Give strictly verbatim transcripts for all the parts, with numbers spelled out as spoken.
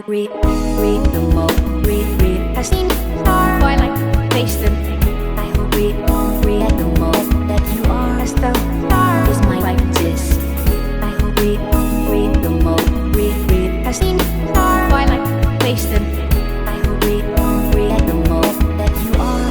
hope read, read the mo, read, read, has seen star. Twilight, face them. I hope read, read the mo, that you are a star. Is my life this? I hope read, read the mo, read, read, has seen star. Twilight, face them. I hope read, read the mo, that you are.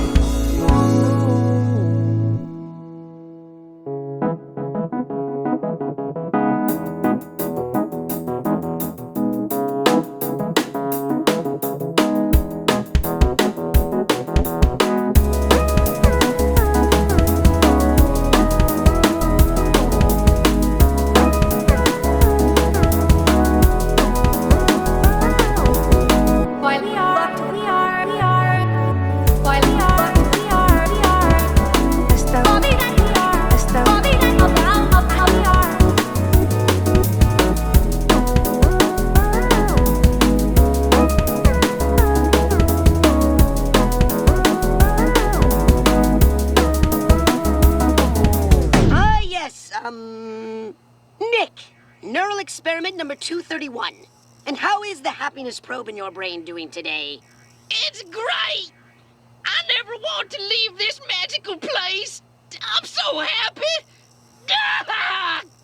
While we are, we are, we are. While we are, we are, we are. Hasta, Bobby, that we are. Hasta, Bobby, that about, about we are. Ah, yes, um... Nick, neural experiment number two thirty-one. And how is the happiness probe in your brain doing today? It's great! I never want to leave this magical place. I'm so happy.